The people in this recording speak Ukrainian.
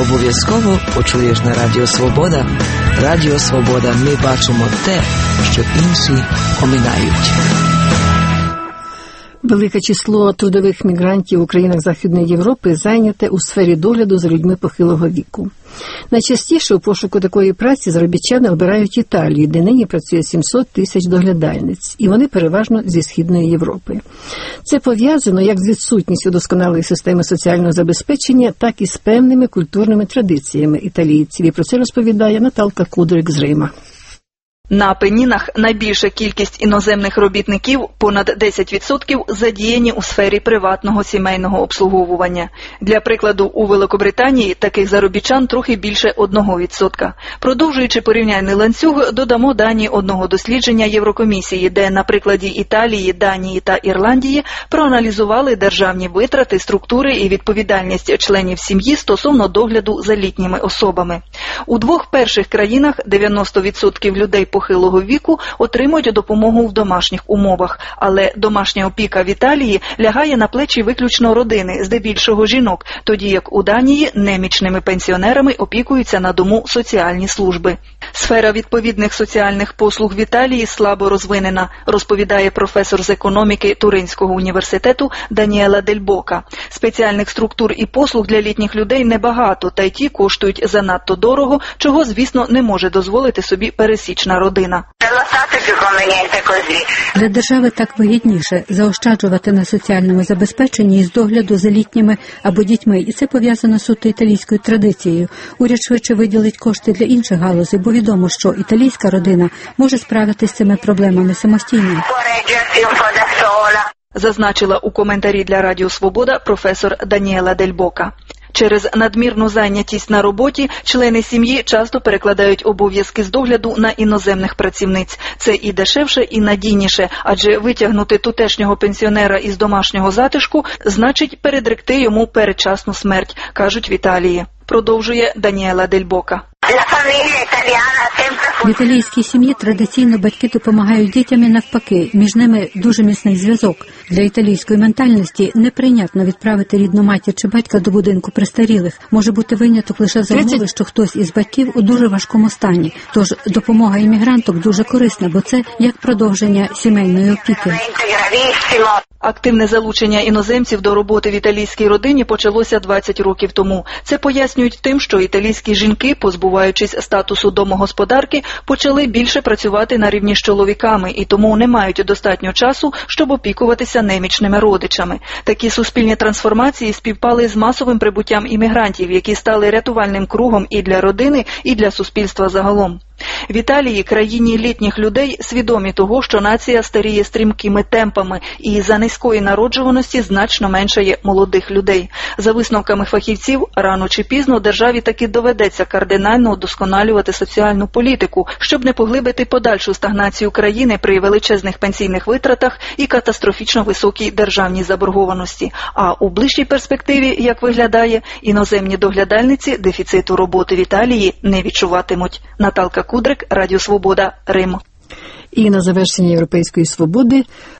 обов'язково почуєш на Радіо Свобода. Радіо Свобода. Ми бачимо те, що інші оминають. Велике число трудових мігрантів у країнах Західної Європи зайняте у сфері догляду за людьми похилого віку. Найчастіше у пошуку такої праці заробітчани обирають Італію, де нині працює 700 тисяч доглядальниць, і вони переважно зі Східної Європи. Це пов'язано як з відсутністю досконалої системи соціального забезпечення, так і з певними культурними традиціями італійців. І про це розповідає Наталка Кудрик з Рима. На Апенінах найбільша кількість іноземних робітників, понад 10%, задіяні у сфері приватного сімейного обслуговування. Для прикладу, у Великобританії таких заробітчан трохи більше 1%. Продовжуючи порівняльний ланцюг, додамо дані одного дослідження Єврокомісії, де на прикладі Італії, Данії та Ірландії проаналізували державні витрати, структури і відповідальність членів сім'ї стосовно догляду за літніми особами. У двох перших країнах 90% людей похилого віку отримують допомогу в домашніх умовах, але домашня опіка в Італії лягає на плечі виключно родини, здебільшого жінок, тоді як у Данії немічними пенсіонерами опікуються на дому соціальні служби. Сфера відповідних соціальних послуг в Італії слабо розвинена, розповідає професор з економіки Туринського університету Даніела Дель Бока. Спеціальних структур і послуг для літніх людей небагато, та й ті коштують занадто дорого, чого, звісно, не може дозволити собі пересічна родина. Для держави так вигідніше заощаджувати на соціальному забезпеченні із догляду за літніми або дітьми, і це пов'язано з суто італійською традицією. Уряд швидше виділить кошти для інших галузей, бо відомо, що італійська родина може справитися з цими проблемами самостійно. Зазначила у коментарі для Радіо Свобода професор Даніела Дель Бока. Через надмірну зайнятість на роботі члени сім'ї часто перекладають обов'язки з догляду на іноземних працівниць. Це і дешевше, і надійніше, адже витягнути тутешнього пенсіонера із домашнього затишку значить передректи йому передчасну смерть, кажуть в Італії. Продовжує Даніела Дель Бока. В італійській сім'ї традиційно батьки допомагають дітям і навпаки. Між ними дуже міцний зв'язок. Для італійської ментальності неприйнятно відправити рідну матір чи батька до будинку престарілих. Може бути виняток лише за умови, що хтось із батьків у дуже важкому стані. Тож допомога іммігранток дуже корисна, бо це як продовження сімейної опіки. Активне залучення іноземців до роботи в італійській родині почалося 20 років тому. Це пояснюють тим, що італійські жінки, позбуваючись статусу домогосподарки, почали більше працювати на рівні з чоловіками і тому не мають достатньо часу, щоб опікуватися немічними родичами. Такі суспільні трансформації співпали з масовим прибуттям іммігрантів, які стали рятувальним кругом і для родини, і для суспільства загалом. В Італії, країні літніх людей, свідомі того, що нація старіє стрімкими темпами і за низької народжуваності значно меншає молодих людей. За висновками фахівців, рано чи пізно державі таки доведеться кардинально удосконалювати соціальну політику, щоб не поглибити подальшу стагнацію країни при величезних пенсійних витратах і катастрофічно високій державній заборгованості. А у ближчій перспективі, як виглядає, іноземні доглядальниці дефіциту роботи в Італії не відчуватимуть. Наталка Кудрик, Радіо Свобода, Рим. І на завершення Європейської свободи